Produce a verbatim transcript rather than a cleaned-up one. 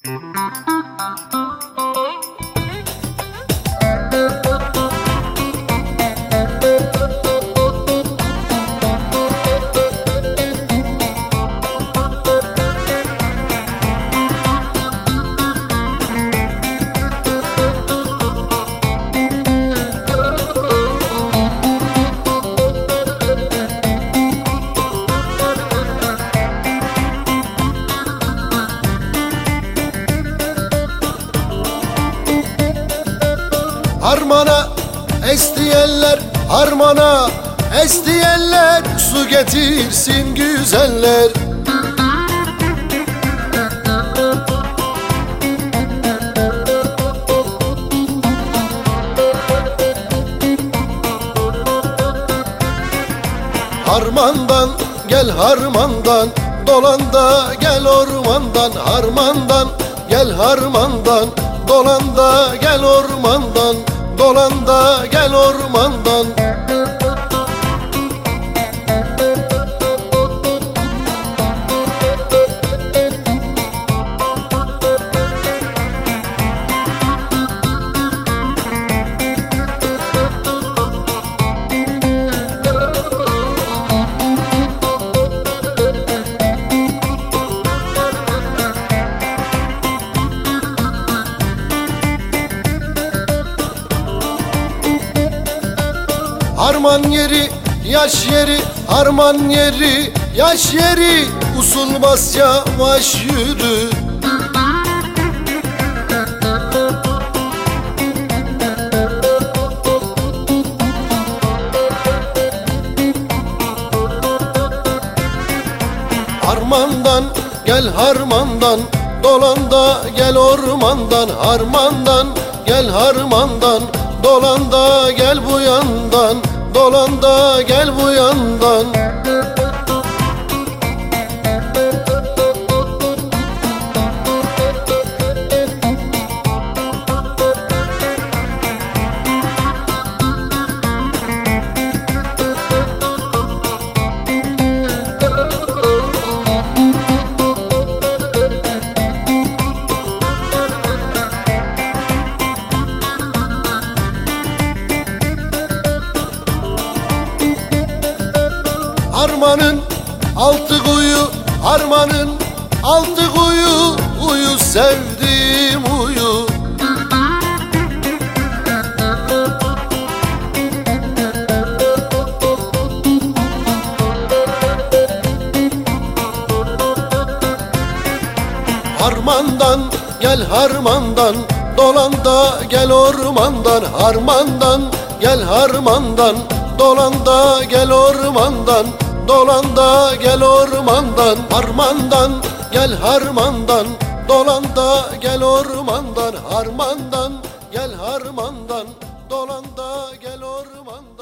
Harmana estiyeller, harmana estiyeller, su getirsin güzeller. Harmandan gel harmandan, dolan da gel ormandan. Harmandan gel harmandan, dolan da gel ormandan. Dolan da gel ormandan. Harman yeri, yaş yeri, harman yeri, yaş yeri, usul bas yavaş yürü. Harmandan gel harmandan, dolan da gel ormandan. Harmandan gel harmandan, dolan da gel bu yandan. Dolan da gel bu yandan. Harmanın altı kuyu, harmanın altı kuyu, uyu sevdim uyu. Harmandan gel harmandan, dolan da gel ormandan. Harmandan gel harmandan, dolan da gel ormandan. Dolan da gel ormandan. Harmandan gel harmandan, dolan da gel ormandan. Harmandan gel harmandan, dolan da gel ormandan.